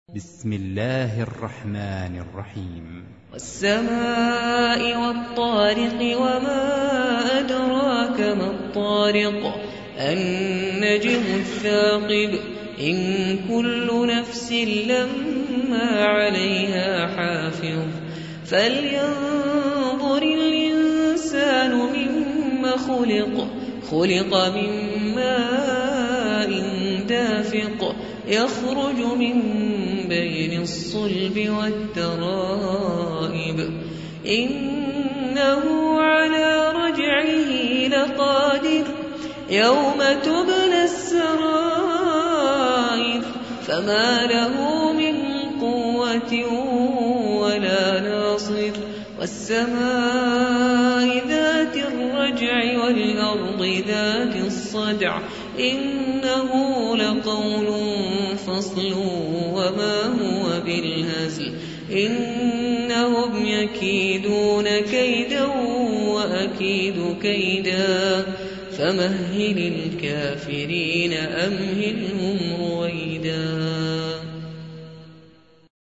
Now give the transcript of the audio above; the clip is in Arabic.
بسم الله الرحمن الرحيم. والسماء والطارق وما أدراك ما الطارق النجم الثاقب إن كل نفس لما عليها حافظ فلينظر الإنسان مما خلق من ماء دافق يخرج من بين الصلب والترائب إنه على رجعه لقادر يوم تبلى السرائر فما له من قوة ولا ناصر والسماء ذات الرجع والأرض ذات الصدع إنه لقول فصل وما هو بالهزل إنهم يكيدون كيدا وأكيد كيدا فمهل الكافرين أمهلهم رويدا.